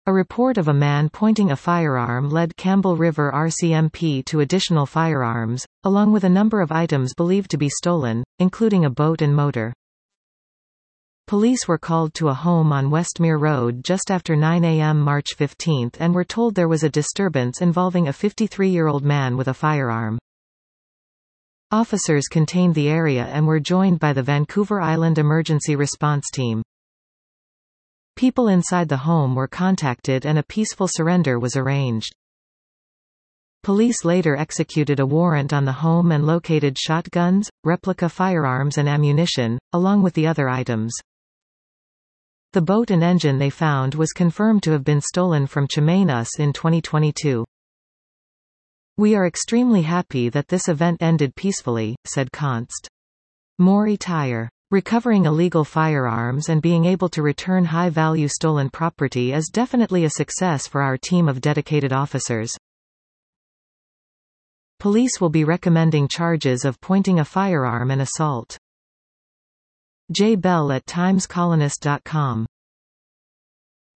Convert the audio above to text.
A report of a man pointing a firearm led Campbell River RCMP to additional firearms, along with a number of items believed to be stolen, including a boat and motor. Police were called to a home on Westmere Road just after 9 a.m. March 15 and were told there was a disturbance involving a 53-year-old man with a firearm. Officers contained the area and were joined by the Vancouver Island Emergency Response Team. People inside the home were contacted and a peaceful surrender was arranged. Police later executed a warrant on the home and located shotguns, replica firearms and ammunition, along with the other items. The boat and engine they found was confirmed to have been stolen from Chemainus in 2022. "We are extremely happy that this event ended peacefully," said Const. Maury Tyre. "Recovering illegal firearms and being able to return high-value stolen property is definitely a success for our team of dedicated officers. Police will be recommending charges of pointing a firearm and assault." J. Bell at TimesColonist.com